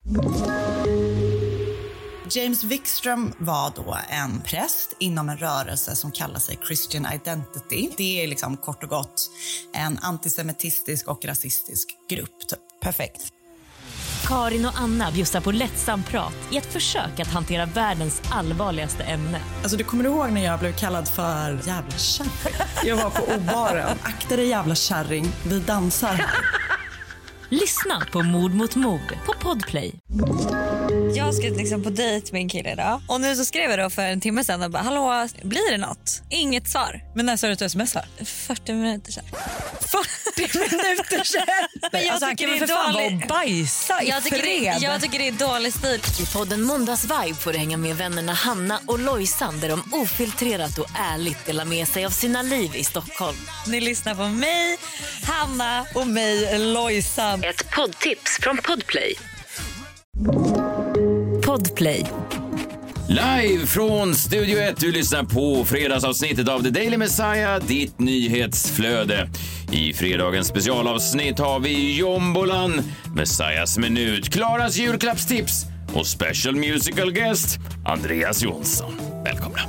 James Wikström var då en präst inom en rörelse som kallar sig Christian Identity. Det är liksom kort och gott en antisemitistisk och rasistisk grupp. Typ. Perfekt. Karin och Anna bjussar på lättsam prat i ett försök att hantera världens allvarligaste ämne. Alltså du kommer ihåg när jag blev kallad för jävla kärring? Jag var på obaren. Akta dig jävla kärring, vi dansar här. Lyssna på Mord mot mord på Podplay. Jag ska liksom på dejt med en kille idag. Och nu så skrev jag då för en timme sedan och bara, hallå, blir det något? Inget svar. Men när sa du att du smsar? 40 minuter sedan. 40 minuter sedan? Men jag alltså, tycker han kan väl för fan vara och bajsa i fred. Jag tycker det är dålig stil. I podden Måndagsvibe får du hänga med vännerna Hanna och Lojsan där de ofiltrerat och ärligt delar med sig av sina liv i Stockholm. Ni lyssnar på mig, Hanna och mig, Lojsan. Ett poddtips från Podplay. Podplay. Live från Studio 1, du lyssnar på fredagsavsnittet av The Daily Messiah, ditt nyhetsflöde. I fredagens specialavsnitt har vi Jombolan, Messiahs minut, Klaras julklappstips och special musical guest Andreas Jonsson. Välkomna.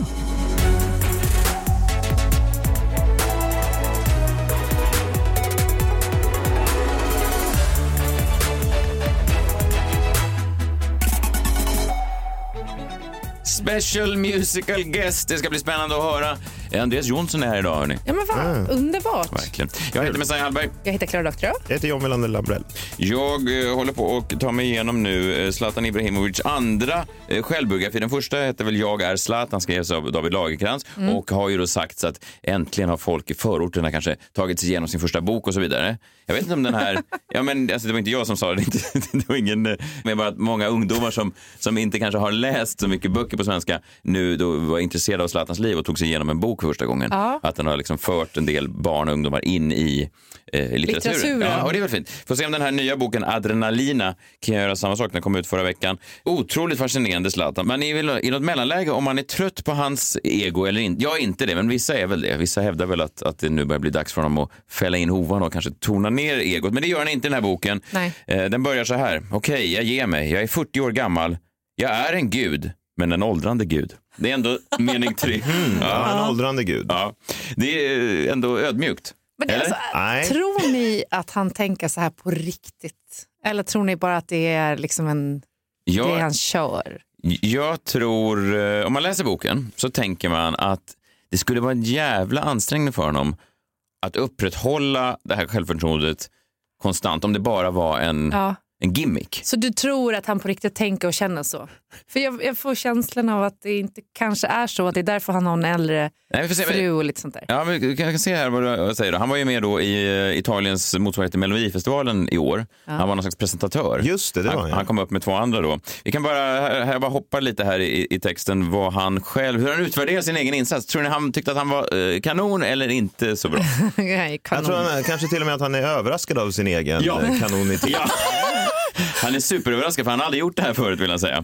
Special musical guest. Det ska bli spännande att höra. Andreas Jonsson är här idag, hörni. Ja, men fan, underbart. Verkligen. Jag heter Messiah Hallberg. Jag heter Clara Doktorow. Jag heter John Melander Lambrell. Jag håller på och tar mig igenom nu Zlatan Ibrahimovic andra självbiografi. Den första heter väl Jag är Zlatan, skrevs av David Lagercrantz och har ju då sagt så att äntligen har folk i förorterna kanske tagit sig igenom sin första bok och så vidare. Jag vet inte om den här, ja men alltså, det var inte jag som sa det, det var ingen, men bara att många ungdomar som inte kanske har läst så mycket böcker på svenska nu då var intresserade av Zlatans liv och tog sig igenom en bok första gången. Ja. Att den har liksom fört en del barn och ungdomar in i litteraturen. Ja, och det är väl fint. Får se om den här nya boken Adrenalina kan göra samma sak. Den kom ut förra veckan. Otroligt fascinerande Zlatan. Man är väl i något mellanläge om man är trött på hans ego eller inte. Jag är inte det, men vissa är väl det. Vissa hävdar väl att det nu börjar bli dags för honom att fälla in hovan och kanske tona ner egot. Men det gör han inte i den här boken. Nej. Den börjar så här. Okej, jag ger mig. Jag är 40 år gammal. Jag är en gud, men en åldrande gud. Det är ändå mening 3. Ja, en åldrande gud. Ja, det är ändå ödmjukt. Men det alltså, tror ni att han tänker så här på riktigt? Eller tror ni bara att det är liksom det han kör? Jag tror, om man läser boken så tänker man att det skulle vara en jävla ansträngning för honom att upprätthålla det här självförtroendet konstant om det bara var en gimmick. Så du tror att han på riktigt tänker och känner så? För jag får känslan av att det inte kanske är så, att det är därför han har en äldre fru och lite sånt där. Ja, men jag kan se här vad du säger då. Han var ju med då i Italiens motsvarighet till Melodifestivalen i år. Ja. Han var någon slags presentatör. Just det, var han kom upp med 2 andra då. Vi kan bara hoppa lite här i texten vad han själv, hur han utvärderar sin egen insats. Tror ni han tyckte att han var kanon eller inte så bra? Nej, jag tror kanske till och med att han är överraskad av sin egen kanonitet. Ja. Han är superöverraskad för han har aldrig gjort det här förut, vill jag säga.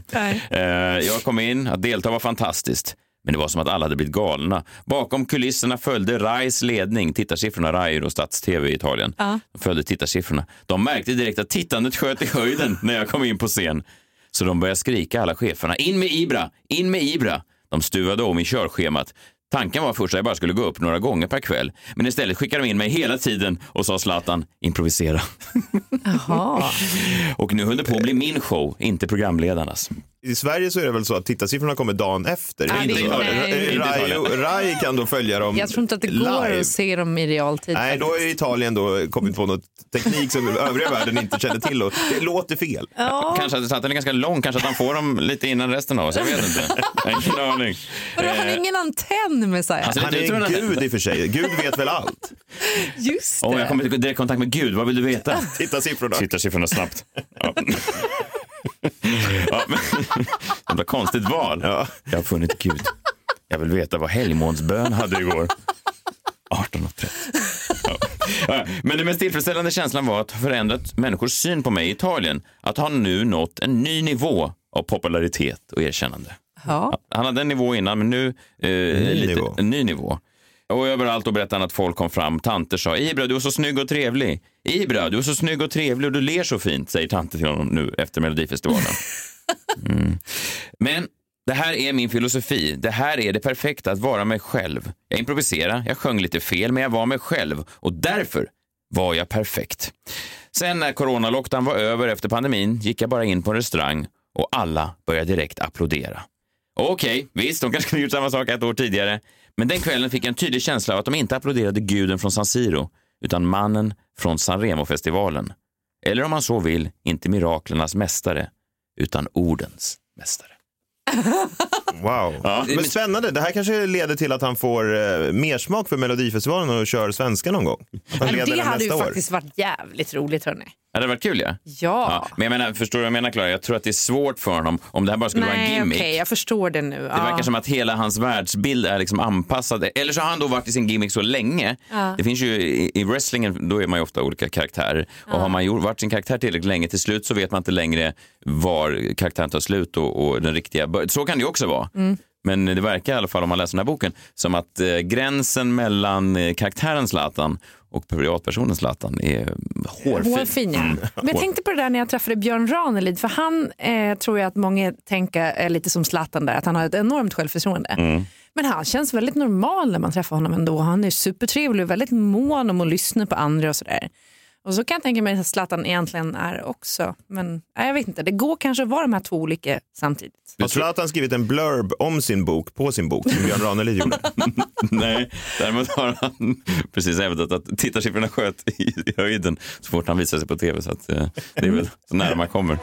Jag kom in, att delta var fantastiskt. Men det var som att alla hade blivit galna. Bakom kulisserna följde RAIs ledning. Tittarsiffrorna, RAI och Stats-TV i Italien. De följde tittarsiffrorna. De märkte direkt att tittandet sköt i höjden när jag kom in på scen. Så de började skrika, alla cheferna. In med Ibra! In med Ibra! De stuvade om i körschemat. Tanken var först att jag bara skulle gå upp några gånger per kväll. Men istället skickade de in mig hela tiden och sa Zlatan, improvisera. Jaha. Och nu höll det på att bli min show, inte programledarnas. I Sverige så är det väl så att tittarsiffrorna kommer dagen efter. RAI kan då följa dem. Jag tror inte att det går att se dem i realtid. Nej, då är Italien då kommit på något teknik som övriga världen inte känner till. Och det låter fel. Ja. Kanske att den är ganska lång, kanske att han får dem lite innan resten av oss. Jag vet inte. Ingen aning. Han har ingen antenn med sig. Han är Gud i och för sig. Gud vet väl allt. Just det. Jag kommer i direkt kontakt med Gud. Vad vill du veta? Tittarsiffrorna snabbt. Ja. Ja, men, det var konstigt val. Ja. Jag har funnit Gud. Jag vill veta vad helgmånsbön hade igår. 18:30. Ja. Men det mest tillfredsställande känslan var att ha förändrat människors syn på mig i Italien. Att han nu nått en ny nivå av popularitet och erkännande. Ja. Han hade en nivå innan, men nu en ny nivå. Och överallt och berättade att folk kom fram. Tanter sa, Ibra, du är så snygg och trevlig. Ibra, du är så snygg och trevlig och du ler så fint, säger tanter till honom nu efter Melodifestivalen. Men det här är min filosofi. Det här är det perfekta, att vara mig själv. Jag improviserade, jag sjöng lite fel, men jag var mig själv. Och därför var jag perfekt. Sen när coronalockdown var över efter pandemin gick jag bara in på en restaurang och alla började direkt applådera. Okej, visst, de kanske kunde gjort samma sak ett år tidigare. Men den kvällen fick jag en tydlig känsla av att de inte applåderade guden från San Siro, utan mannen från Sanremo-festivalen. Eller om man så vill, inte miraklernas mästare, utan ordens mästare. Wow. Ja. Men spännande, det här kanske leder till att han får mer smak för Melodifestivalen och kör svenska någon gång. Det hade ju faktiskt varit jävligt roligt, hörni. Ja, det hade varit kul, ja. Ja. Men jag menar, förstår du vad jag menar, Klara? Jag tror att det är svårt för honom om det här bara skulle vara en gimmick. Okej, jag förstår det nu. Det verkar som att hela hans världsbild är liksom anpassad. Eller så har han då varit i sin gimmick så länge. Det finns ju i wrestlingen, då är man ju ofta olika karaktärer. Och har man varit sin karaktär tillräckligt länge, till slut så vet man inte längre var karaktären tar slut och den riktiga. Så kan det ju också vara. Men det verkar i alla fall, om man läser den här boken, som att gränsen mellan karaktären Zlatan och privatpersonen Zlatan är hårfin. Men jag tänkte på det där när jag träffade Björn Ranelid, för han tror jag att många tänker lite som Zlatan där, att han har ett enormt självförtroende. Men han känns väldigt normal när man träffar honom ändå. Han är supertrevlig och väldigt mån om att lyssna på andra och sådär. Och så kan jag tänka mig att Zlatan egentligen är också. Men jag vet inte, det går kanske att vara de här två olika samtidigt. Har Zlatan skrivit en blurb om sin bok på sin bok som Björn Ranelid gjorde? Nej, däremot har han precis hävdat att tittarsiffrorna sköt i höjden så fort han visar sig på tv. Så att, det är väl så nära man kommer.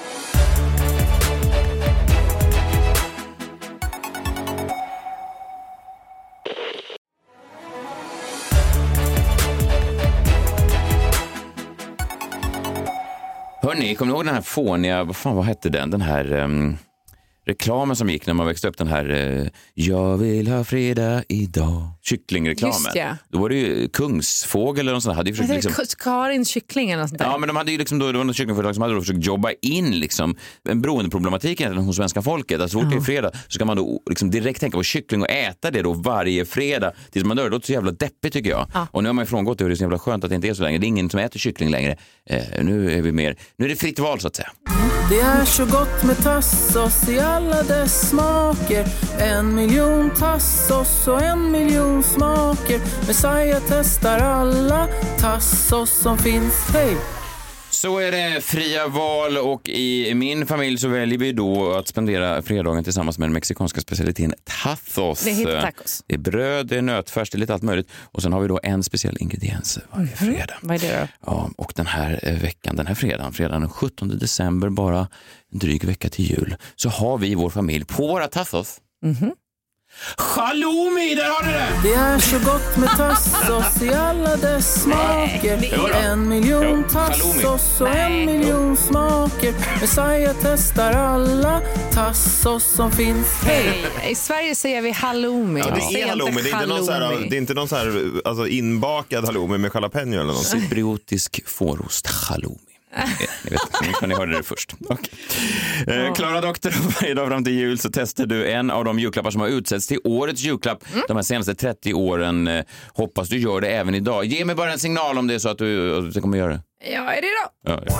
Hörrni, kommer ni ihåg den här fåniga, vad hette den? Den här reklamen som gick när man växte upp, den här jag vill ha fredag idag. Kycklingreklamen. Just ja. Då var det ju Kungsfågel eller något sånt. Hade ju försökt, liksom... Karins kyckling eller något sånt där. Ja, men de hade ju liksom, då, det var något kycklingföretag som hade då försökt jobba in liksom en beroendeproblematik hos svenska folket. Alltså fort det är fredag så ska man då liksom direkt tänka på kyckling och äta det då varje fredag tills man dör. Det låter så jävla deppigt, tycker jag. Och nu har man ju frångått det och det är så jävla skönt att det inte är så länge. Det är ingen som äter kyckling längre. Nu är det fritt val så att säga. Det är så gott med tassos i alla dess smaker. 1 miljon tassos och 1 miljon smaker. Messiah testar alla tassos som finns. Hej! Så är det fria val och i min familj så väljer vi då att spendera fredagen tillsammans med den mexikanska specialiteten tacos. Det heter tacos. Det är bröd, det är nötfärs, det är lite allt möjligt. Och sen har vi då en speciell ingrediens varje fredag. Vad är det då? Ja, och den här veckan, den här fredagen den 17 december, bara en dryg vecka till jul, så har vi i vår familj på våra tacos halloumi, där har du det! Det är så gott med tassos i alla dess smaker. 1 miljon tassos och 1 miljon smaker. Messiah testar alla tassos som finns. Hej! I Sverige säger vi halloumi. Ja, det är halloumi. Det är inte någon så här alltså inbakad halloumi med jalapeno eller något. Cypriotisk fårost halloumi. Ni vet, ni hörde det först. Klara Doktor, varje dag fram till jul så testar du en av de julklappar som har utsetts till årets julklapp de här senaste 30 åren. Hoppas du gör det även idag. Ge mig bara en signal om det är så att du kommer göra det. Ja, är det då? Ja.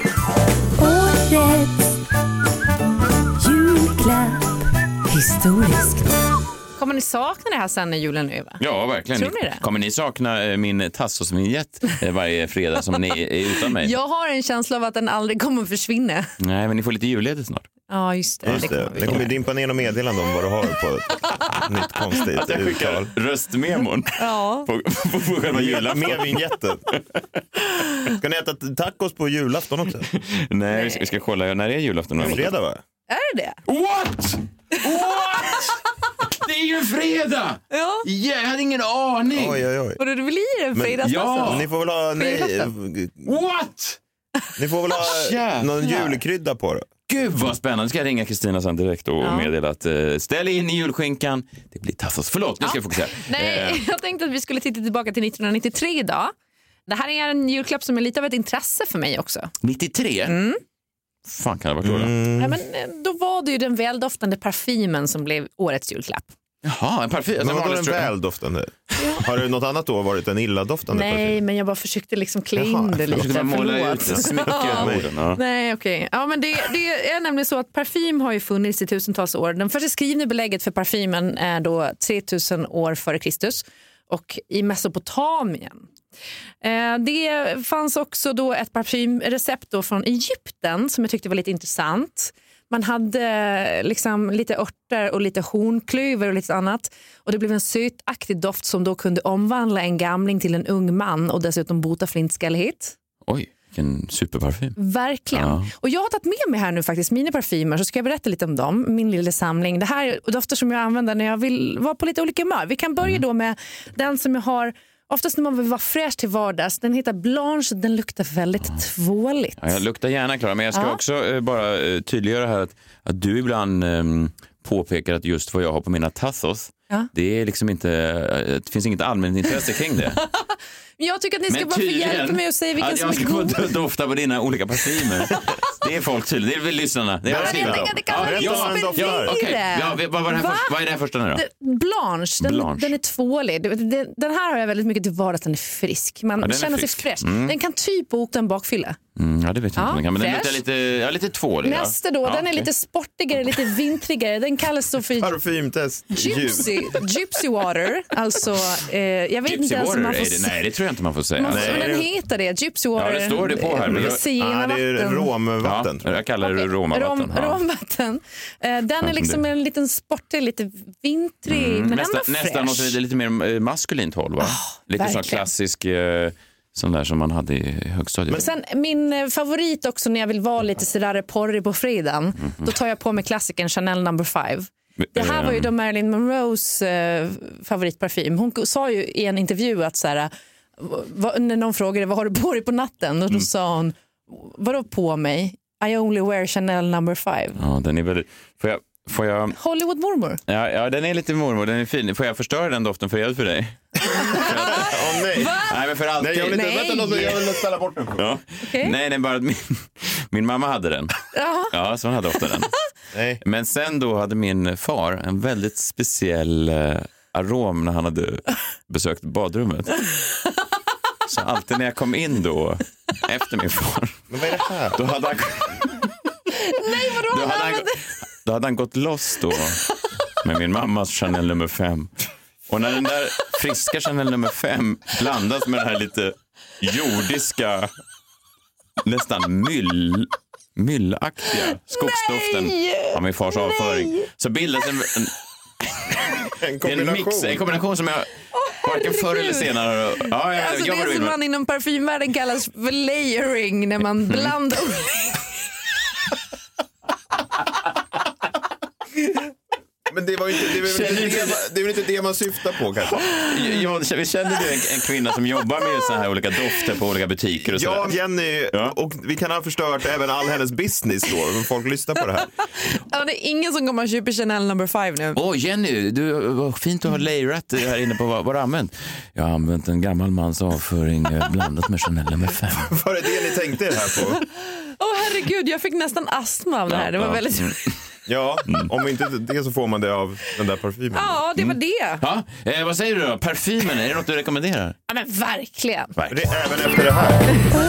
Årets julklapp historiskt. Kommer ni sakna det här sen när julen är över? Ja, verkligen. Tror ni det? Kommer ni sakna min tassosvinjett varje fredag som ni är utan mig? Jag har en känsla av att den aldrig kommer att försvinna. Nej, men ni får lite julledigt snart. Ja, just det. Det kommer dimpa ner och meddelande om vad du har på ett nytt konstigt att jag skickar uttal. Röstmemon på själva julafton. Med vinjetten. Ska ni äta tacos på julafton också? Nej, vi ska kolla. När är julafton? Fredag, va? Är det? What? Det är ju fredag! Ja. Jag hade ingen aning. Oj. Och det blir en fredagsmassa. Ja. Ni får väl ha... What? Ni får väl ha någon julkrydda på det. Gud vad spännande. Ska jag ringa Kristina sen direkt och meddela att ställ in i julskinkan. Det blir tassos. Förlåt, nu ska jag fokusera. Nej, jag tänkte att vi skulle titta tillbaka till 1993 idag. Det här är en julklapp som är lite av ett intresse för mig också. 93? Fan kan det vara då? Ja, men då var det ju den väldoftande parfymen som blev årets julklapp. Jaha, en parfym. Men var den väldoftande? Har det något annat då varit en illadoftande parfym? Nej, men jag bara försökte liksom klä in det lite. Försökte måla ut Förlåt. Nej, okej. Ja, men det är nämligen så att parfym har ju funnits i tusentals år. Den första skrivna belägget för parfymen är då 3000 år före Kristus och i Mesopotamien. Det fanns också då ett parfymrecept då från Egypten som jag tyckte var lite intressant. Man hade liksom lite örter och lite hornklöver och lite annat. Och det blev en sötaktig doft som då kunde omvandla en gamling till en ung man och dessutom bota flintskallighet. Oj, vilken superparfym. Verkligen. Ja. Och jag har tagit med mig här nu faktiskt mina parfymer, så ska jag berätta lite om dem. Min lilla samling. Det här är dofter som jag använder när jag vill vara på lite olika humör. Vi kan börja då med den som jag har oftast när man vill vara fräsch till vardags. Den heter Blanche, den luktar väldigt tvåligt. Ja, jag luktar gärna, Klara, men jag ska också bara tydliggöra här att du ibland påpekar att just vad jag har på mina tassos, det är liksom inte, det finns inget allmänt intresse kring det. Jag tycker att ni ska bara få hjälpa mig och säga vilken som är god. Jag ska få dofta på dina olika parfymer. Det är folk tydligt, det är väl lyssnarna. Det kan vara lite vad är det här första nu då? Blanche, den är tvålig. Den här har jag väldigt mycket till vardags, den är frisk. Man känner sig fräsch. Den kan typ åka en bakfylla. Ja, det vet jag inte. Men den luktar lite tvålig. Nästa då, den är lite sportigare, lite vintrigare. Den kallas då för parfymtest. Gypsy water. Alltså, jag vet inte ens om man får... Nej, det tror jag inte man får säga. Men den heter det, Gypsy water. Ja, det står det på här. Det är romvatten. Ja, jag kallar det romvatten. Romvatten. Den är liksom en liten sportig, lite vintrig, men ändå fräsch. Nästan något lite mer maskulint håll, va? Lite så klassisk... sån där som man hade i högstadiet. Men sen min favorit också när jag vill vara lite sådär porrig på fredagen, då tar jag på mig klassikern Chanel No. 5. Det här var ju då Marilyn Monroes favoritparfym. Hon sa ju i en intervju att såhär, när någon frågade vad har du på dig på natten, och då sa hon, vadå på mig? I only wear Chanel No. 5. Ja, den är väldigt... Får jag... Hollywood mormor. Ja, den är lite mormor, den är fin. Får jag förstöra den doften för dig? Nej. Nej, men för alltid. Nej, jag vill ställa bort den. Ja. Okay. Nej, bara att min mamma hade den. Ja, så hon hade ofta den. Nej. Men sen då hade min far en väldigt speciell arom när han hade besökt badrummet. Så alltid när jag kom in då efter min far. Men vad är det här? Då hade han... Nej, vadå? Då hade han gått loss då med min mammas Chanel No. 5. Och när den där friska Chanel No. 5 blandas med den här lite jordiska, nästan myllaktiga skogsdoften av min fars avföring, så bildas en kombination som jag varken förr eller senare... Alltså det som man inom parfymvärlden kallas för layering, när man blandar... Men det är väl inte det man syftar på kanske. Vi känner du en kvinna som jobbar med så här olika dofter på olika butiker och så. Ja, Jenny, och vi kan ha förstört även all hennes business då, om folk lyssnar på det här. Ja, det är ingen som kommer att köpa Chanel No. 5 nu. Jenny, vad fint att ha layrat här inne på vad du har använt. Jag har använt en gammal mans avföring blandat med Chanel No. 5. Var det det ni tänkte det här på? Herregud, jag fick nästan astma av det här. Det var väldigt... Ja, om inte det så får man det av den där parfymen. Ja, det var det. Ja, vad säger du då? Parfymen, är det något du rekommenderar? Ja, men verkligen. Det är även efter det här.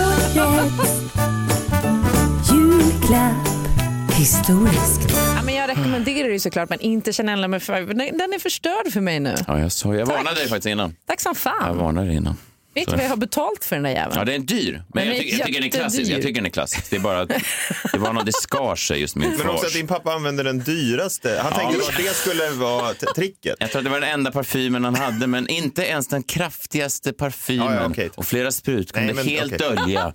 Julklapp historiskt. Ja, men jag rekommenderar det såklart, men inte Chanel No. 5. Den är förstörd för mig nu. Ja, jag varnade dig faktiskt innan. Tack som fan. Jag varnade dig innan. Vet du vad jag har betalt för den där jäveln? Ja, det är en dyr. Men jag tycker den är klassisk. Jag tycker den är klassisk. Det är bara att det skar sig just min fars. Men också att din pappa använde den dyraste. Han tänkte att det skulle vara tricket. Jag tror att det var den enda parfymen han hade, men inte ens den kraftigaste parfymen. Okay. Och flera sprut kunde helt dölja.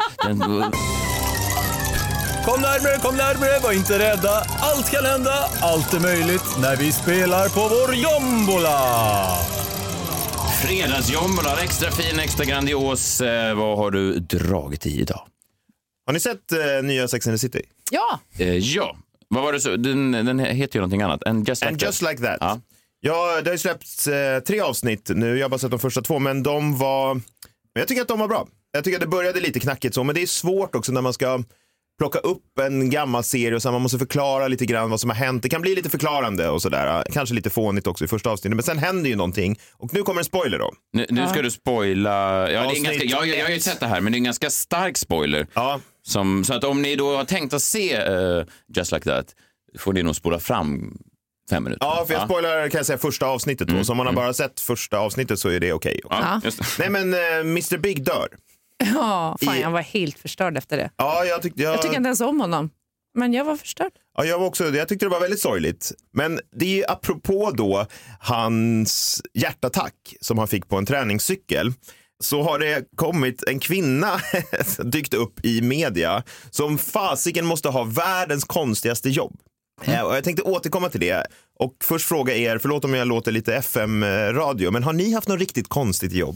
Kom närmare, var inte rädda. Allt kan hända, allt är möjligt när vi spelar på vår jombola. Fredagsjombola, extra fin, extra grandios. Vad har du dragit i idag? Har ni sett nya Sex and the City? Ja. Ja. Vad var det så? Den heter ju någonting annat. And Just Like That. Ja, det har ju släppts 3 avsnitt nu. Jag har bara sett de första 2, men jag tycker att de var bra. Jag tycker att det började lite knackigt så, men det är svårt också när man ska plocka upp en gammal serie och så man måste förklara lite grann vad som har hänt. Det kan bli lite förklarande och sådär. Kanske lite fånigt också i första avsnittet. Men sen händer ju någonting. Och nu kommer en spoiler då. Nu ska du spoila... Ja, det är ganska, jag har ju sett det här, men det är en ganska stark spoiler. Ja. Så att om ni då har tänkt att se Just Like That får ni nog spola fram 5 minuter. Ja, för jag spoilar kan jag säga första avsnittet då. Så om man har bara sett första avsnittet så är det okej. Ja, Nej men Mr. Big dör. Ja, fan jag var helt förstörd efter det. Ja, jag tycker inte ens om honom. Men jag var förstörd. Ja, jag tyckte det var väldigt sorgligt. Men det är apropå då hans hjärtattack som han fick på en träningscykel. Så har det kommit en kvinna dykt upp i media som fasiken måste ha världens konstigaste jobb. Och jag tänkte återkomma till det. Och först fråga er, förlåt om jag låter lite FM-radio, men har ni haft något riktigt konstigt jobb?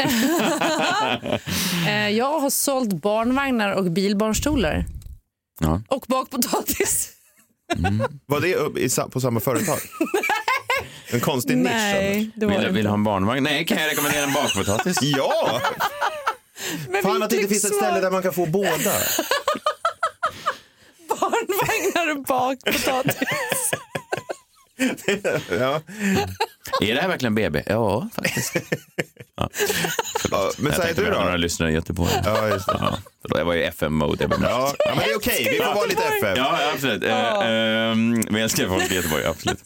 Jag har sålt barnvagnar och bilbarnstolar. Ja. Och bakpotatis. Var det på samma företag? En konstig nisch. Nej, vill du ha en barnvagn? Nej, kan jag rekommendera en bakpotatis? Ja! Fan att det inte finns ett ställe där man kan få båda. Barnvagnar och bakpotatis. Ja. Är det här verkligen BB? Ja, faktiskt. Ja. Men säg du då? Några lyssnare i Göteborg. Ja, just det. Ja. Jag var ju FM-mode. Ja, men det är okej. Vi får vara lite FM. Ja, absolut. Men jag ska folk i Göteborg, absolut.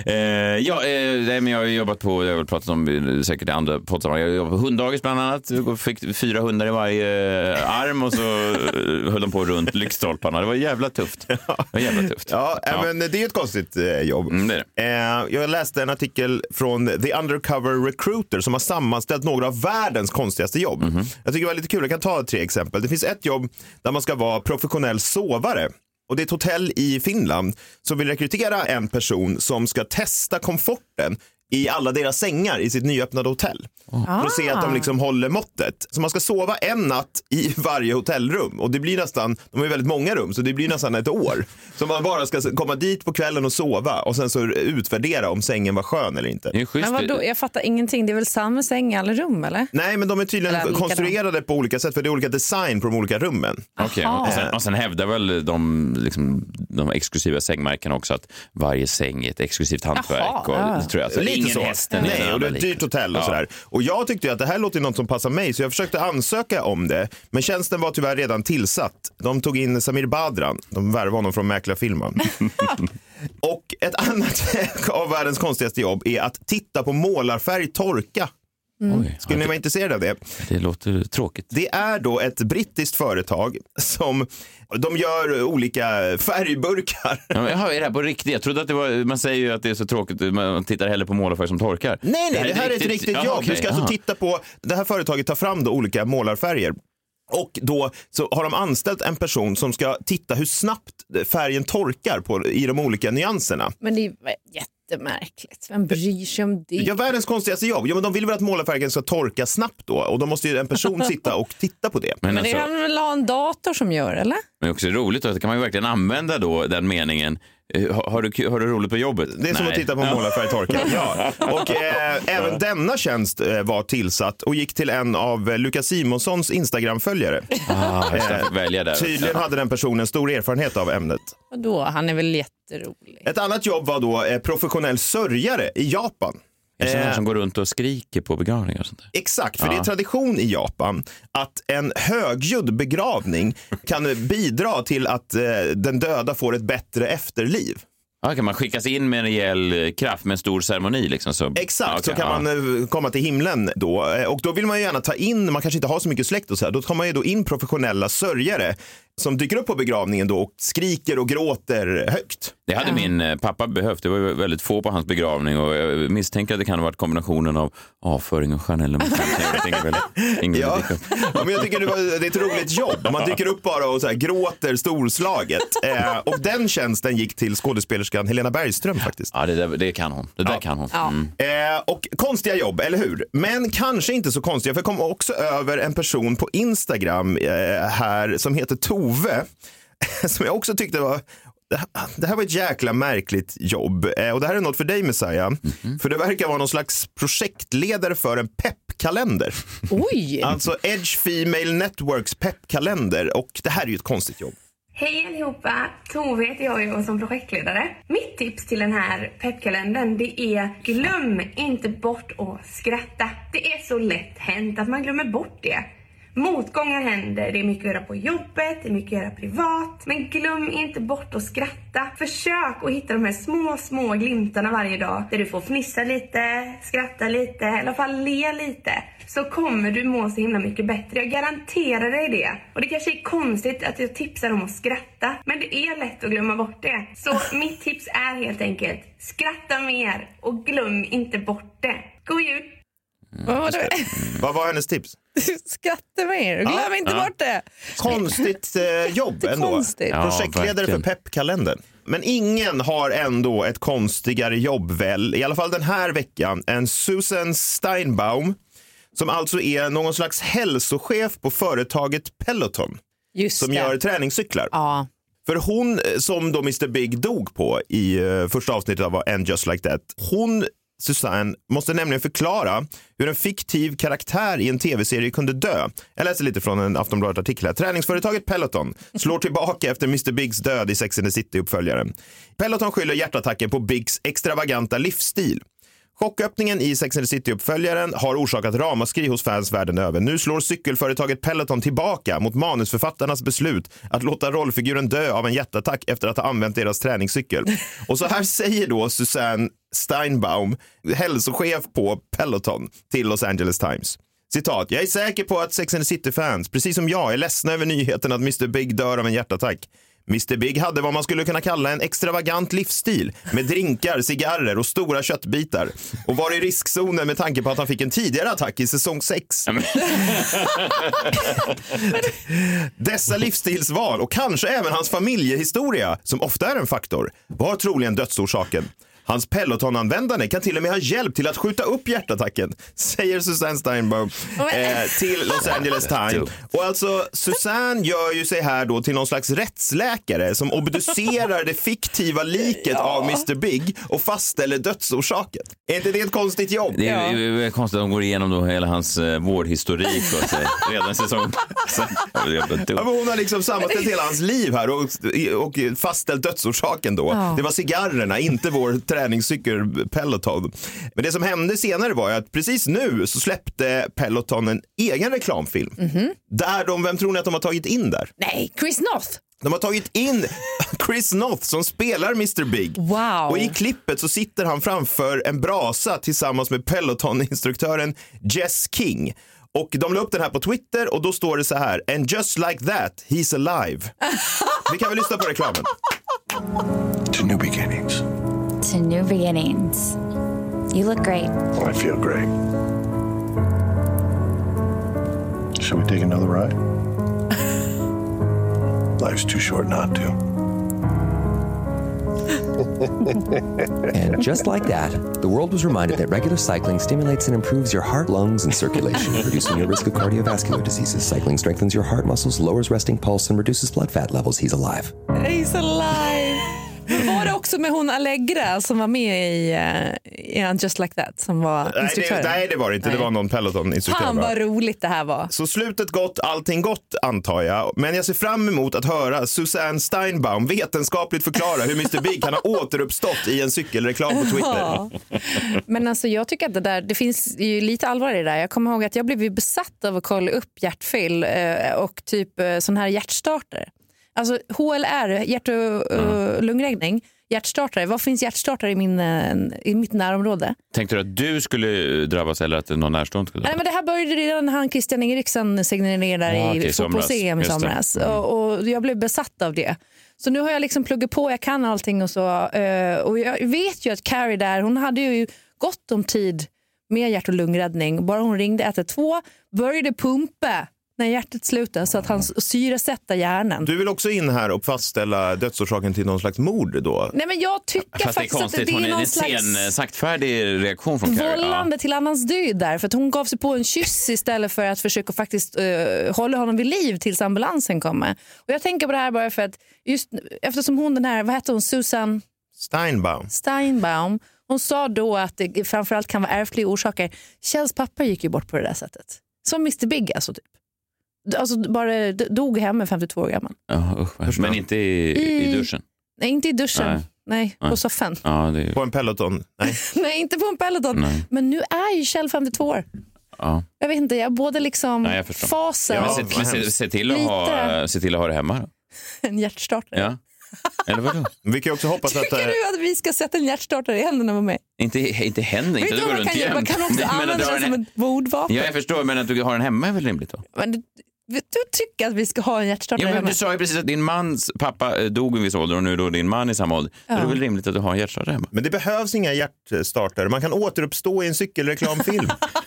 Men jag har jobbat på, jag har pratat om säkert i andra poddar. Jag jobbade på hunddagis bland annat. Jag fick 4 hundar i varje arm och så höll de på runt lyktstolparna. Det var jävla tufft. Ja, men det är ett konstigt jobb. Det är det. Jag läste en artikel från The Undercover Recruiter som har sammanställt några av världens konstigaste jobb. Jag tycker det var lite kul. Jag kan ta 3 exempel. Det finns ett jobb där man ska vara professionell sovare. Och det är ett hotell i Finland som vill rekrytera en person som ska testa komforten i alla deras sängar i sitt nyöppnade hotell. För att se att de liksom håller måttet. Så man ska sova en natt i varje hotellrum. Och det blir nästan, de har ju väldigt många rum, så det blir nästan ett år. Så man bara ska komma dit på kvällen och sova. Och sen så utvärdera om sängen var skön eller inte. Det är schysst. Men vadå, jag fattar ingenting. Det är väl samma säng i alla rum, eller? Nej, men de är tydligen konstruerade på olika sätt. För det är olika design på de olika rummen. Okej. Och sen hävdar väl de exklusiva sängmärken också att varje säng är ett exklusivt hantverk. Och det tror jag. Alltså, lite ingen så. hästen. Nej, och det är ett dyrt hotell och sådär. Och jag tyckte ju att det här låter något som passar mig, så jag försökte ansöka om det. Men tjänsten var tyvärr redan tillsatt. De tog in Samir Badran. De värvade honom från Mäklarfilmen. Och ett annat av världens konstigaste jobb är att titta på målarfärg torka. Skulle ni vara intresserade av det? Det låter tråkigt. Det är då ett brittiskt företag som de gör olika färgburkar. Ja, är det här på riktigt? Jag trodde att det var, man säger ju att det är så tråkigt, man tittar hellre på målarfärg som torkar. Nej, det här är ett riktigt jobb. Okay. Du ska alltså titta på, det här företaget tar fram då olika målarfärger. Och då så har de anställt en person som ska titta hur snabbt färgen torkar i de olika nyanserna. Men det är jättemärkligt. Vem bryr sig om det? Ja, världens konstigaste jobb. Ja, men de vill väl att målarfärgen ska torka snabbt då. Och då måste ju en person sitta och titta på det. Men det kan väl ha en dator som gör, eller? Men det är också roligt att kan man ju verkligen använda då den meningen. Har du roligt på jobbet? Det är som att titta på målarfärg torka. Ja. Och även denna tjänst var tillsatt och gick till en av Lukas Simonssons Instagram-följare. Välja där. Tydligen hade den personen stor erfarenhet av ämnet. Och då, han är väl jätterolig. Ett annat jobb var då professionell sörjare i Japan. Det är sådana som går runt och skriker på begravningar och sånt där. Exakt, för det är tradition i Japan att en högljudd begravning kan bidra till att den döda får ett bättre efterliv. Ja, kan man skickas in med en rejäl kraft med en stor ceremoni liksom så. Exakt, så kan man komma till himlen då. Och då vill man ju gärna ta in, man kanske inte har så mycket släkt och så här, då tar man ju då in professionella sörjare som dyker upp på begravningen då och skriker och gråter högt. Det hade min pappa behövt. Det var ju väldigt få på hans begravning och jag misstänker att det kan ha varit kombinationen av avföring och Chanel. Men jag tycker det är ett roligt jobb. Man dyker upp bara och så här gråter storslaget. Och den tjänsten gick till skådespelerskan Helena Bergström faktiskt. Ja, det kan hon. Det där kan hon. Och konstiga jobb, eller hur? Men kanske inte så konstiga, för jag kom också över en person på Instagram här som heter Tove, som jag också tyckte var... Det här var ett jäkla märkligt jobb. Och det här är något för dig, Messiah. För det verkar vara någon slags projektledare för en peppkalender. Oj! Alltså Edge Female Networks peppkalender. Och det här är ju ett konstigt jobb. Hej allihopa, Tove heter jag som projektledare. Mitt tips till den här peppkalendern, det är glöm inte bort att skratta. Det är så lätt hänt att man glömmer bort det. Motgångar händer, det är mycket att göra på jobbet, det är mycket att göra privat. Men glöm inte bort att skratta. Försök att hitta de här små glimtarna varje dag. Där du får fnissa lite, skratta lite, i alla fall le lite. Så kommer du må så himla mycket bättre. Jag garanterar dig det. Och det kanske är konstigt att jag tipsar om att skratta. Men det är lätt att glömma bort det. Så mitt tips är helt enkelt: skratta mer och glöm inte bort det. God jul! Vad var hennes tips? Skratta mer, glöm inte bort det. Konstigt jobb ändå. Konstigt. Projektledare för peppkalendern. Men ingen har ändå ett konstigare jobb väl, i alla fall den här veckan, än Susan Steinbaum, som alltså är någon slags hälsochef på företaget Peloton. Som gör träningscyklar. Ja. För hon som då Mr. Big dog på i första avsnittet av And Just Like That, Susanne måste nämligen förklara hur en fiktiv karaktär i en tv-serie kunde dö. Jag läser lite från en Aftonbladet-artikel här. Träningsföretaget Peloton slår tillbaka efter Mr. Bigs död i Sex and the City-uppföljaren. Peloton skyller hjärtattacken på Bigs extravaganta livsstil. Chocköppningen i Sex and the City-uppföljaren har orsakat ramaskri hos fans världen över. Nu slår cykelföretaget Peloton tillbaka mot manusförfattarnas beslut att låta rollfiguren dö av en hjärtattack efter att ha använt deras träningscykel. Och så här säger då Susanne Steinbaum, hälsochef på Peloton, till Los Angeles Times. Citat: jag är säker på att Sex and the City-fans, precis som jag, är ledsna över nyheten att Mr. Big dör av en hjärtattack. Mr. Big hade vad man skulle kunna kalla en extravagant livsstil med drinkar, cigarrer och stora köttbitar och var i riskzonen med tanke på att han fick en tidigare attack i säsong 6. Dessa livsstilsval och kanske även hans familjehistoria, som ofta är en faktor, var troligen dödsorsaken. Hans Peloton-användande kan till och med ha hjälp till att skjuta upp hjärtattacken, säger Susanne Steinbaum till Los Angeles Times. Och alltså, Susanne gör ju sig här då till någon slags rättsläkare som obducerar det fiktiva liket av Mr. Big och fastställer dödsorsaken. Är inte det ett konstigt jobb? Det är konstigt att de går igenom då hela hans vårdhistorik och så, redan säsong. Hon har liksom sammanställt hela hans liv här och fastställt dödsorsaken då. Det var cigarrerna, inte vår träningscykel Peloton. Men det som hände senare var ju att precis nu så släppte Peloton en egen reklamfilm. Där vem tror ni att de har tagit in där? Nej, Chris Noth. De har tagit in Chris Noth som spelar Mr. Big. Wow. Och i klippet så sitter han framför en brasa tillsammans med Peloton-instruktören Jess King. Och de la upp den här på Twitter och då står det så här: and just like that, he's alive. Vi kan väl lyssna på reklamen. To new beginnings. To new beginnings. You look great. I feel great. Should we take another ride? Life's too short not to. And just like that, the world was reminded that regular cycling stimulates and improves your heart, lungs, and circulation, reducing your risk of cardiovascular diseases. Cycling strengthens your heart muscles, lowers resting pulse, and reduces blood fat levels. He's alive. He's alive. Var det också med hon Allegra som var med i Just Like That som var instruktören? Nej, det var det inte. Det var någon Peloton-instruktör. Fan vad roligt det här var. Så slutet gott, allting gott antar jag. Men jag ser fram emot att höra Susanne Steinbaum vetenskapligt förklara hur Mr. Big kan ha återuppstått i en cykelreklam på Twitter. Men alltså jag tycker att det finns ju lite allvar i det där. Jag kommer ihåg att jag blev besatt av att kolla upp hjärtfel och typ sån här hjärtstarter. Alltså HLR, hjärt- och lungräddning, hjärtstartare. Vad finns hjärtstartare i mitt närområde? Tänkte du att du skulle drabbas eller att någon närstående skulle drabbas? Nej, men det här började redan när Christian Eriksson signerade i fotbolls-EM i somras. Och jag blev besatt av det. Så nu har jag liksom pluggat på, jag kan allting och så. Och jag vet ju att Carrie där, hon hade ju gott om tid med hjärt- och lungräddning. Bara hon ringde 112, började pumpa när hjärtat slutar så att han syresätter hjärnan. Du vill också in här och fastställa dödsorsaken till någon slags mord då? Nej, men jag tycker faktiskt att det är någon slags saktfärdig reaktion från Carrie. Vållande till annans död där. För att hon gav sig på en kyss istället för att försöka faktiskt hålla honom vid liv tills ambulansen kommer. Och jag tänker på det här bara för att just eftersom hon den här, vad heter hon, Susan Steinbaum. Hon sa då att det framförallt kan vara ärftliga orsaker. Kjells pappa gick ju bort på det där sättet. Som Mr. Big alltså typ. Alltså bara dog hemma 52 år gammal. Men inte i duschen? Nej, inte i duschen. Nej, på soffan. På en Peloton? Nej. Nej, inte på en Peloton. Nej. Men nu är ju Kjell 52 år. Ja. Jag vet inte, jag både liksom fasen. Ja, men se till att ha det hemma då. En hjärtstartare. Ja. Eller vadå? Vi kan också hoppas att... Tycker du att vi ska sätta en hjärtstartare i händerna med mig? Inte händer, inte det går runt igen. Man kan också använda det som ett bordvapen. Ja, jag förstår, men att du har den hemma är väl rimligt då? Men du tycker att vi ska ha en hjärtstartare hemma? Du sa ju precis att din mans pappa dog i viss ålder och nu då din man i samma ålder. Ja. Det är väl rimligt att du har en hjärtstartare hemma? Men det behövs inga hjärtstartare. Man kan återuppstå i en cykelreklamfilm.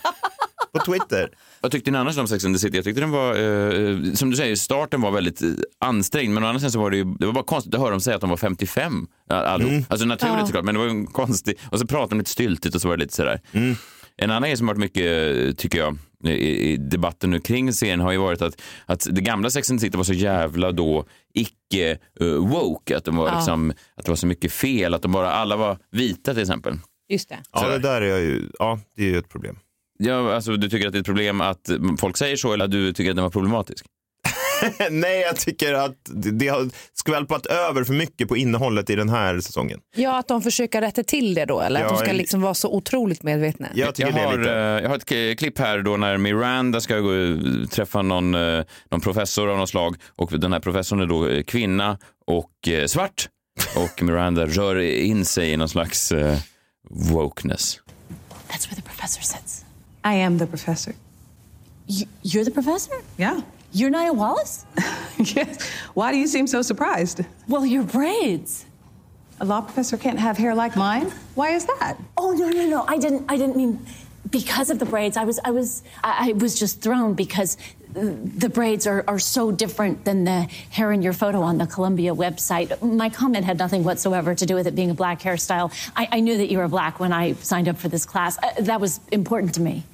På Twitter. Vad tyckte ni annars om Sex and the City? Jag tyckte den var, som du säger, starten var väldigt ansträngd, men å andra sidan så var det var bara konstigt att höra dem säga att de var 55. Alltså naturligt såklart, men det var en konstig, och så pratade de lite styltigt och så var det lite sådär. En annan grej som har varit mycket, tycker jag, i debatten nu kring serien har ju varit att det gamla Sex and the City var så jävla då icke woke, att de var liksom, att det var så mycket fel, att de bara alla var vita till exempel. Just det. Ja, det där är ju, det är ju ett problem. Ja, alltså du tycker att det är ett problem att folk säger så, eller att du tycker att den var problematisk? Nej, jag tycker att det har skvälpat över för mycket på innehållet i den här säsongen. Ja, att de försöker rätta till det då, eller att de ska liksom vara så otroligt medvetna. Jag har ett klipp här då när Miranda ska gå och träffa någon professor av något slag, och den här professorn är då kvinna och svart, och Miranda rör in sig i någon slags wokeness. That's where the professor sits. I am the professor. You're the professor? Yeah. You're Nia Wallace? Yes. Why do you seem so surprised? Well, your braids. A law professor can't have hair like mine? Why is that? Oh, no. I didn't mean because of the braids. I was just thrown because the braids are so different than the hair in your photo on the Columbia website. My comment had nothing whatsoever to do with it being a black hairstyle. I knew that you were black when I signed up for this class. That was important to me.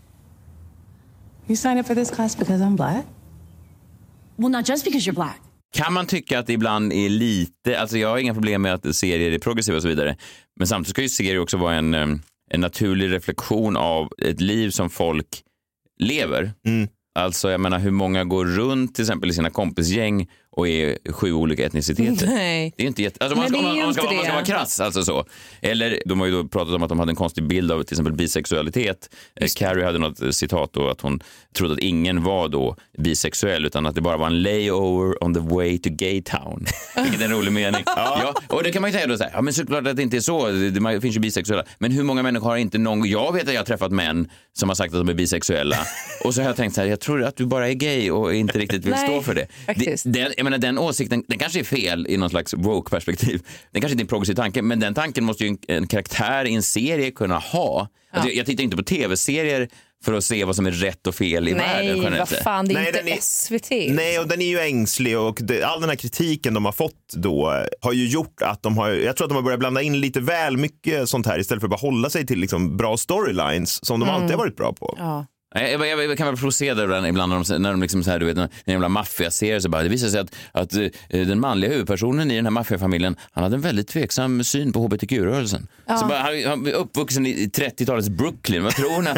You signed up for this class because I'm black? Well, not just because you're black. Kan man tycka att det ibland är lite, alltså jag har inga problem med att serier är progressiva och så vidare, men samtidigt ska ju serier också vara en naturlig reflektion av ett liv som folk lever. Alltså jag menar, hur många går runt till exempel i sina kompisgäng och är 7 olika etniciteter. Nej. Det är inte alltså om man ska vara krass, alltså så. Eller de har ju då pratat om att de hade en konstig bild av till exempel bisexualitet. Carrie hade något citat då att hon trodde att ingen var då bisexuell, utan att det bara var en layover on the way to gay town. Vilket är en rolig mening. Ja, och det kan man ju säga då så här, ja men såklart att det inte är så, det finns ju bisexuella. Men hur många människor har inte någon, jag vet att jag har träffat män som har sagt att de är bisexuella. Och så har jag tänkt så här, jag tror att du bara är gay och inte riktigt vill stå för det. Jag menar, den åsikten, den kanske är fel i någon slags woke-perspektiv. Den kanske inte är en progressiv tanke, men den tanken måste ju en karaktär i en serie kunna ha. Alltså, jag tittar inte på tv-serier för att se vad som är rätt och fel i världen. Nej, vad fan, det är inte SVT. Nej, och den är ju ängslig, och all den här kritiken de har fått då har ju gjort att jag tror att de har börjat blanda in lite väl mycket sånt här istället för att bara hålla sig till liksom bra storylines som de alltid har varit bra på. Ja. Jag kan väl provocera ibland när de liksom så här, du vet, när en jävla maffiaserie så bara, det visar sig att den manliga huvudpersonen i den här maffiafamiljen, han hade en väldigt tveksam syn på hbtq-rörelsen. Så bara, han är uppvuxen i 30-talets Brooklyn, vad tror ni?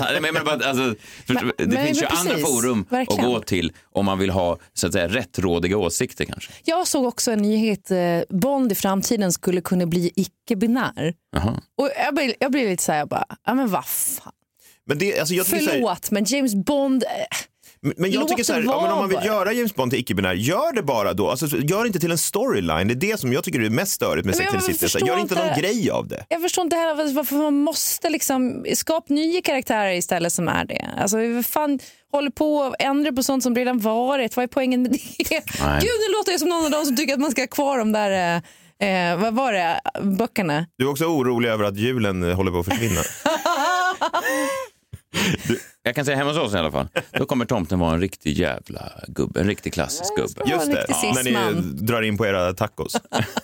Det finns ju andra forum att gå till om man vill ha så att säga rättrådiga åsikter kanske. Jag såg också en nyhet, Bond i framtiden skulle kunna bli icke-binär. Och jag blev lite så här, ja men vad fan. Men det, alltså jag förlåt, men James Bond... Men jag tycker så här, om man vill göra James Bond till icke-binär, gör det bara då. Alltså, gör inte till en storyline. Det är det som jag tycker är mest störigt med Sex and the City. Gör inte någon grej av det. Jag förstår inte heller varför man måste liksom skapa nya karaktärer istället som är det. Alltså, fan håller på att ändra på sånt som redan varit. Vad är poängen med det? Nej. Gud, nu låter jag som någon av dem som tycker att man ska ha kvar de där... vad var det? Böckerna. Du är också orolig över att julen håller på att försvinna. Jag kan säga hemma hos oss i alla fall. Då kommer tomten vara en riktig jävla gubbe. En riktig klassisk gubbe. Just det, när ni drar in på era tacos.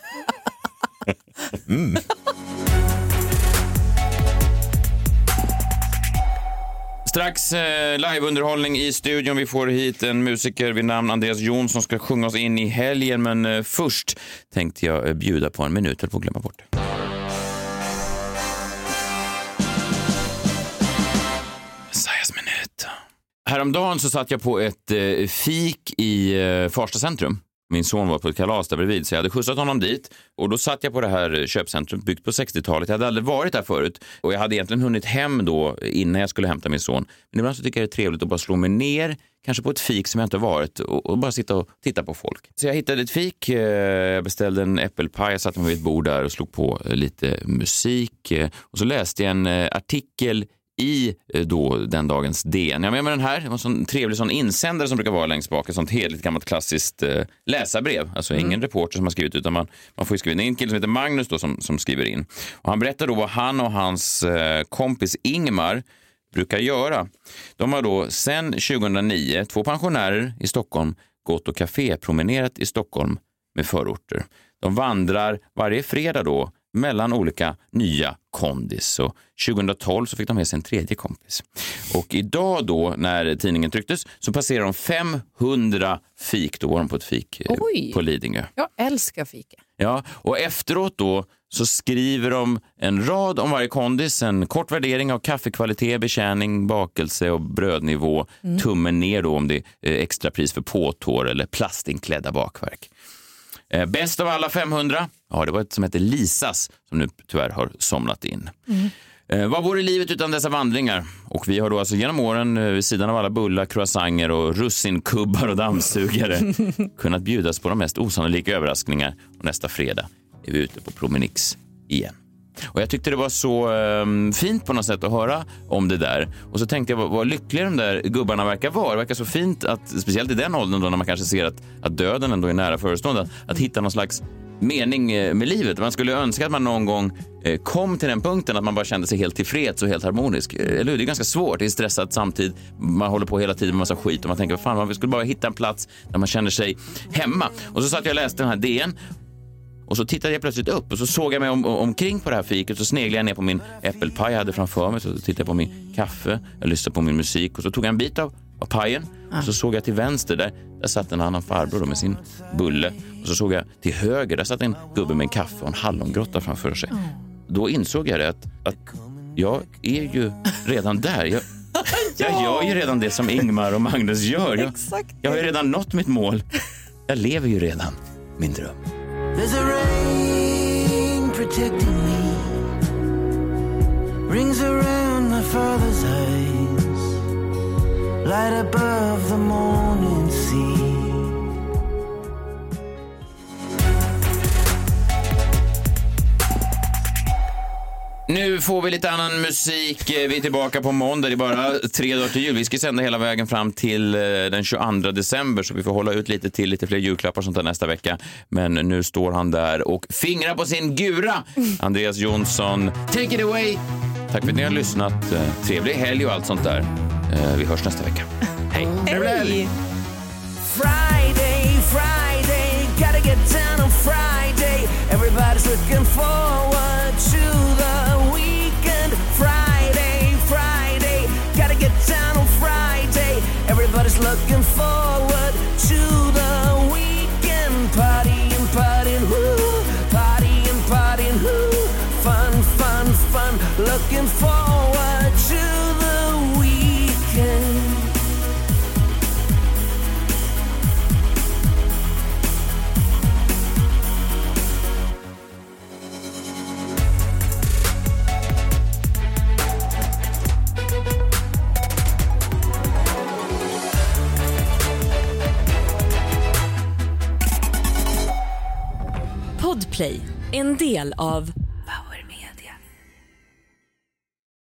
Strax liveunderhållning i studion. Vi får hit en musiker vid namn Andreas Jonsson som ska sjunga oss in i helgen. Men först tänkte jag bjuda på en minut. Jag får glömma bort det. Häromdagen så satt jag på ett fik i Farsta centrum. Min son var på ett kalas där bredvid så jag hade skjutsat honom dit. Och då satt jag på det här köpcentrum byggt på 60-talet. Jag hade aldrig varit där förut. Och jag hade egentligen hunnit hem då innan jag skulle hämta min son. Men ibland så tycker jag det är trevligt att bara slå mig ner. Kanske på ett fik som jag inte varit. Och bara sitta och titta på folk. Så jag hittade ett fik. Jag beställde en äppelpaj. Jag satte mig vid ett bord där och slog på lite musik. Och så läste jag en artikel i då den dagens DN. Jag med den här, det var en sån trevlig sån insändare som brukar vara längst bak, ett sånt heligt gammalt klassiskt läsarbrev. Alltså ingen reporter som har skrivit utan man får ju skriva in. Det är en kille som heter Magnus då som skriver in. Och han berättar då vad han och hans kompis Ingmar brukar göra. De har då sedan 2009 2 pensionärer i Stockholm gått och kafépromenerat i Stockholm med förorter. De vandrar varje fredag då mellan olika nya kondis. Och 2012 så fick de med sig en tredje kompis. Och idag då när tidningen trycktes så passerar de 500 fik. Då var de på ett fik på Lidingö. Jag älskar fika. Ja, och efteråt då så skriver de en rad om varje kondis. En kort värdering av kaffekvalitet, betjäning, bakelse och brödnivå. Tummen ner då om det är extra pris för påtår eller plastinklädda bakverk. Bäst av alla 500, ja det var ett som heter Lisas som nu tyvärr har somnat in. Vad vore livet utan dessa vandringar? Och vi har då alltså genom åren vid sidan av alla bullar, croissanter och russinkubbar och dammsugare kunnat bjudas på de mest osannolika överraskningar. Och nästa fredag är vi ute på Promenix igen. Och jag tyckte det var så fint på något sätt att höra om det där. Och så tänkte jag vad lyckliga de där gubbarna verkar vara. Det verkar så fint att, speciellt i den åldern då när man kanske ser att döden ändå är nära förestående, att hitta någon slags mening med livet. Man skulle önska att man någon gång kom till den punkten att man bara kände sig helt tillfreds och helt harmonisk. Eller det är ganska svårt, det är stressat samtidigt. Man håller på hela tiden med massa skit och man tänker, fan man skulle bara hitta en plats där man känner sig hemma. Och så satt jag och läste den här DN. Och så tittade jag plötsligt upp och så såg jag mig omkring på det här fiket. Så sneglade jag ner på min äppelpaj jag hade framför mig. Så tittade jag på min kaffe, jag lyssnade på min musik. Och så tog jag en bit av pajen. Och så såg jag till vänster där satt en annan farbror då med sin bulle. Och så såg jag till höger, där satt en gubbe med en kaffe och en hallongrotta framför sig. Då insåg jag det att jag är ju redan där. Jag gör ju redan det som Ingmar och Magnus gör. Jag har ju redan nått mitt mål. Jag lever ju redan min dröm. There's a rain protecting me, rings around my father's eyes, light above the morning sea. Nu får vi lite annan musik. Vi är tillbaka på måndag. Det är bara 3 dagar till jul. Vi ska sända hela vägen fram till den 22 december. Så vi får hålla ut lite fler julklappar sånt där nästa vecka. Men nu står han där och fingrar på sin gura. Andreas Jonsson, take it away. Tack för att ni har lyssnat. Trevlig helg och allt sånt där. Vi hörs nästa vecka. Hej. Hey. Friday, gotta get down on Friday. Everybody's looking forward to the weekend. Friday, gotta get down on Friday. Everybody's looking forward to the weekend. Partying, woo. Partying, woo. Fun. Looking forward to the weekend. Podplay, en del av